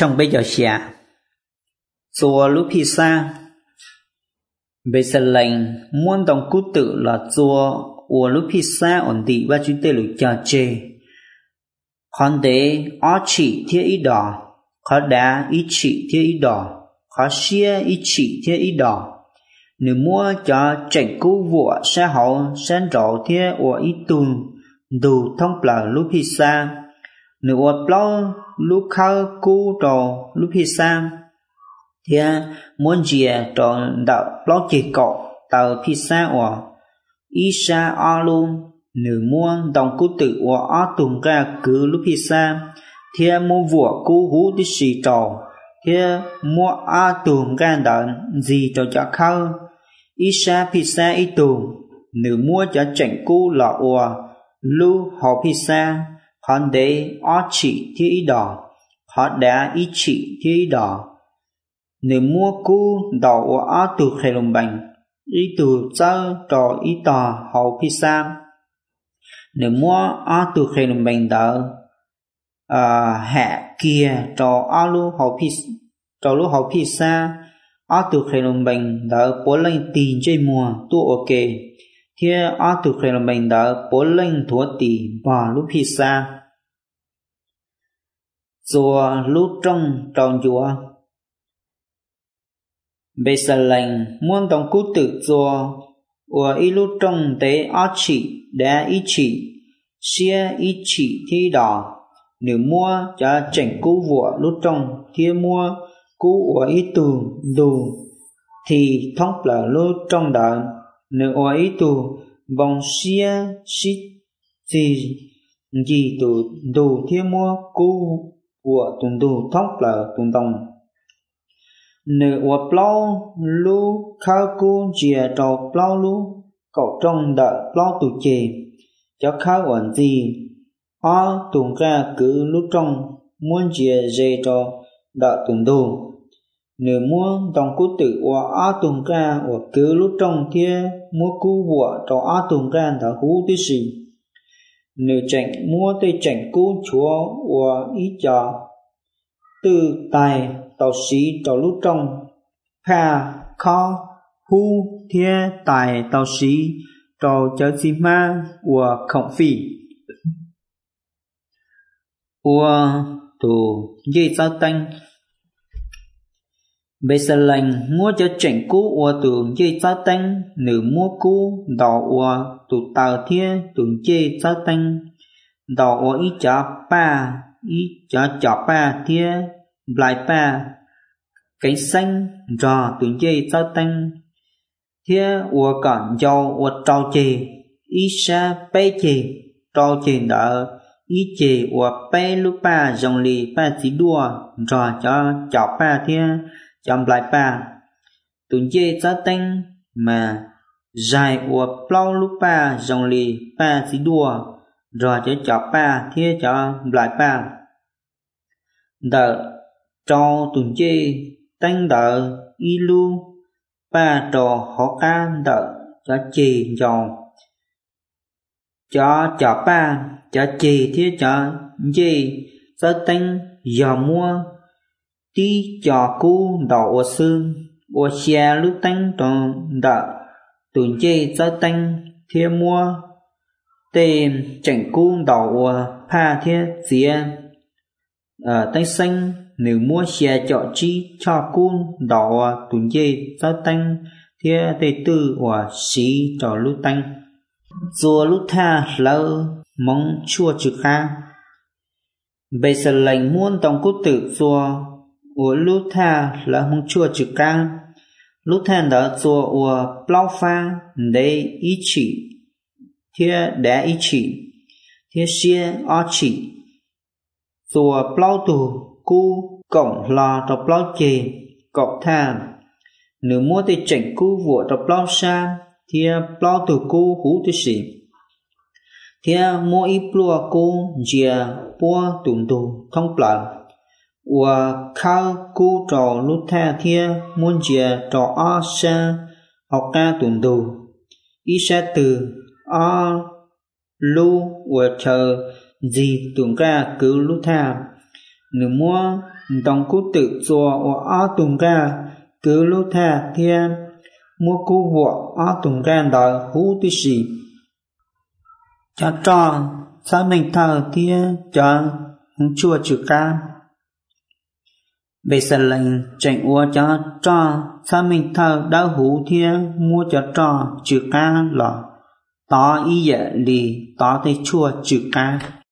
trong bây giờ xả chùa lúc khi xa bây giờ lệnh muốn đồng cú tự là chùa của lúc khi xa ổn định và chúng ta lục cho chê còn để ó chỉ thiết ý đỏ khó đá ý chỉ thiết ý đỏ khó xia ý chỉ thiết ý đỏ nếu mua cho tránh cú vua xã hội sáng rõ thiết của ý tuần đủ thông là lúc khi xa nếu ở bao lúc khao cú trò lúc khi xa thì muốn gì trò đạo bao chỉ cọ tàu khi xa ở ý xa ở luôn nếu muốn đồng cú tự ở tuần ra cứ lúc khi xa thì muốn vua cú hú đi xì trò thì mua ở tuần ra đợn gì trò cho khao ý xa khi xa ý tuần nếu mua cho tránh cú là ở lưu họ khi xa còn để ó chỉ thiết ý đỏ họ đã ý chỉ thiết ý đỏ nếu mua cú đỏ ở từ khởi lồng bành ý từ cho trò ý tò hậu khi xa nếu mua ở từ khởi lồng bành đỡ hạ kia trò ở lưu hậu khi xa ở từ khởi lồng bành đỡ bố lên tiền chơi mùa tu ok thì ở từ khởi lồng bành đỡ bố lên thua tỷ bỏ lúc khi xa chùa lúc trong tròn chùa bây giờ lành muốn đồng cú tự chùa của ý lúc trong để ó chỉ để ý chỉ xia ý chỉ thi đỏ nếu mua cho chỉnh cú vua lúc trong thì mua cú của ý tù đủ thì thông là lúc trong đợn nếu ở ý tù vòng xia xít gì tù đủ thì mua cú của tuần đủ thông là tuần đồng nếu ở bao lu khao cu chia trò bao lu cậu trong đợi bao tụ chè cho khao ổn gì ở tuần ra cứ lúc trong muốn chia dây trò đợi tuần đủ nếu muốn đồng cú tự ở tuần ra ở cứ lúc trong kia mua cú vợ trò ở tuần ra đã hú tí gì nếu chẳng mua tới chẳng cú chúa ở ý cho từ tài tàu sĩ tàu lúc trong pha kho hu thiên tài tàu sĩ tàu chở xi ma của khổng phi của tù dây sao tanh bây giờ lành mua cho chỉnh cú của tù dây sao tanh nếu mua cú đỏ của tù tàu thiên tù dây sao tanh đỏ của ý cho pa ý cho pa thiên lại pa cánh xanh rò từ dây sao tanh thiên của cản dầu của trâu chè ý sa pe chè trâu chè đỡ ý chè của pe lu pa dòng lì pa chỉ đua rò cho pa thiên chậm lại pa từ dây sao tanh mà dài của plau lu pa dòng lì pa chỉ đua rò cho pa thiên cho lại pa đỡ cho tuần chê tăng đỡ y lu ba trò họ ca đỡ cho chê dòng cho ba cho chê thiết cho chê cho tăng giờ mua tí cho cú đỏ ở xương ở xe lúc tăng tròn đỡ tuần chê cho tăng thiết mua tên chẳng cú đỏ ở pa thiết xìa tay xanh nếu mua xe chọ chi cho cún đỏ tuần dây cho tăng thì tê tư và xí cho lúc tăng chùa lúc tha lỡ mong chua chữ kha bây giờ lệnh muốn tổng cú tự chùa của lúc tha là mong chua chữ kha lúc tha đã chùa của plau pha để ý chỉ thì để ý chỉ thì xe ó chỉ chùa plau tù cu cổng lò trọc plau chè cọc tha nếu mua tới chỉnh cu vua trọc plau sa thì plau tù cu hú tới xỉ thì mua ít plua cu dìa bua tùng tù thông plau và khao cu trò lúc tha thì muốn dìa trò o sa học ca tùng tù ý sa từ o lu và chờ gì tùng ca cứ lúc tha nửa mua đồng cú tự chùa ở tung ra cứ lúc tha thiên mua cú vợ ở tung ra đòi hú tí sĩ cho sao mình thờ thiên cho chua chữ ca bây giờ lệnh chạy ua cho sao mình thờ đã hú thiên mua cho chữ ca là tỏ ý dạ lì tỏ thấy chua chữ ca